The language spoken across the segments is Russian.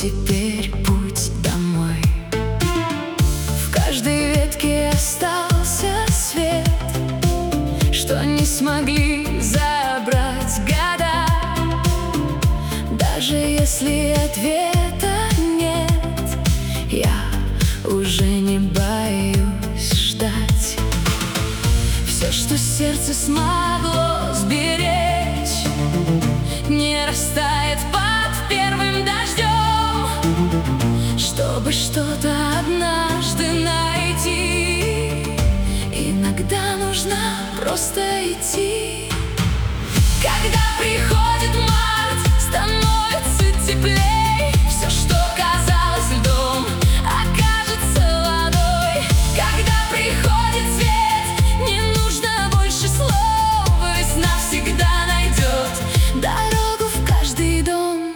теперь путь домой. В каждой ветке остался свет, что не смогли забрать года. Даже если ответа нет, я уже не боюсь ждать. Все, что сердце смогло сберечь, не растает под первым дождем. Чтобы что-то однажды найти, иногда нужно просто идти. Когда приходит март, становится теплей. Все, что казалось льдом, окажется водой. Когда приходит свет, не нужно больше слов. Весна всегда найдет дорогу в каждый дом.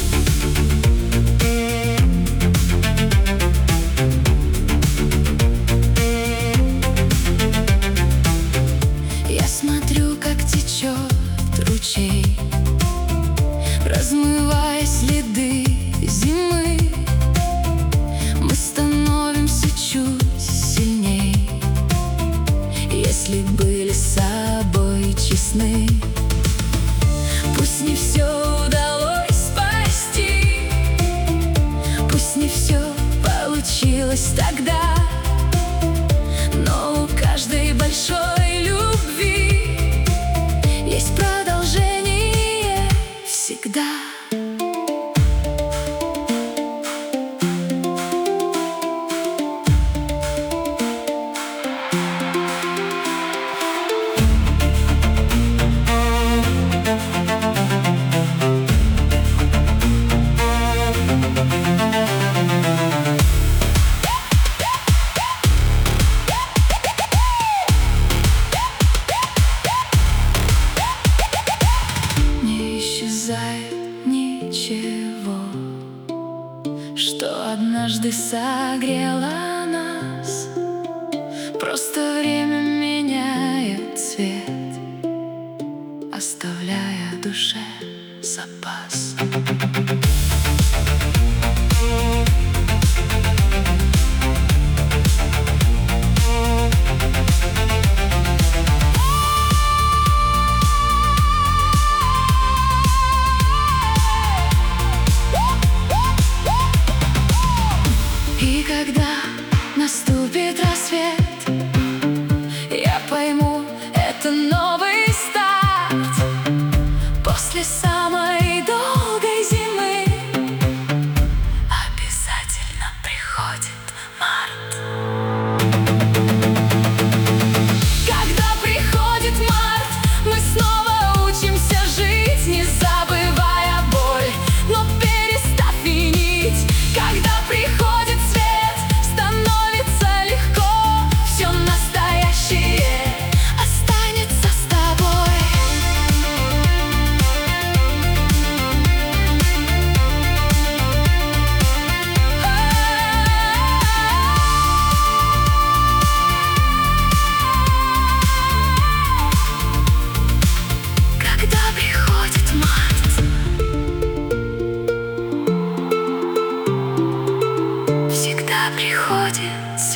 Я смотрю, как течет ручей, размывая следы зимы. Мы становимся чуть сильней, если были с собой честны. Пусть не все удалось спасти, пусть не все получилось тогда, но у каждой большой любви есть продолжение всегда. Не исчезает ничего, что однажды согрело нас. Просто время меняет цвет, оставляя душе запас. И когда наступит рассвет, я пойму, это новый старт. После самой долгой зимы обязательно приходит март. Когда приходит март, мы снова учимся жить, не забывая боль, но перестав винить. Когда приходит свет, становится легко, все настоящее останется с тобой. Когда приходит март, всегда приходит